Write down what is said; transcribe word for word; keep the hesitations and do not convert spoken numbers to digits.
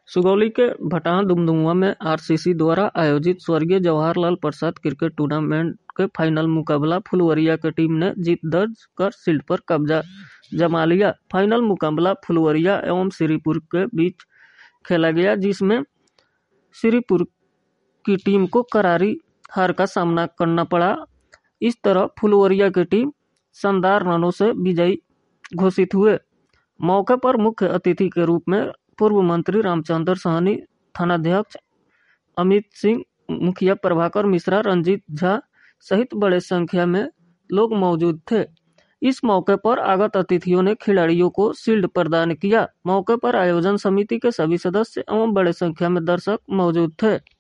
सुगौली के भटान दुमदुमवा में आरसीसी द्वारा आयोजित स्वर्गीय जवाहरलाल प्रसाद क्रिकेट टूर्नामेंट के फाइनल मुकाबला फुलवरिया की टीम ने जीत दर्ज कर शील्ड पर कब्जा जमा लिया। फाइनल मुकाबला फुलवरिया एवं श्रीपुर के बीच खेला गया, जिसमें श्रीपुर की टीम को करारी हार का सामना करना पड़ा। इस तरह फुलवरिया की टीम शानदार रनों से विजयी घोषित हुए। मौके पर मुख्य अतिथि के रूप में पूर्व मंत्री रामचंद्र साहनी, थानाध्यक्ष अमित सिंह, मुखिया प्रभाकर मिश्रा, रंजीत झा सहित बड़े संख्या में लोग मौजूद थे। इस मौके पर आगत अतिथियों ने खिलाड़ियों को शील्ड प्रदान किया। मौके पर आयोजन समिति के सभी सदस्य एवं बड़े संख्या में दर्शक मौजूद थे।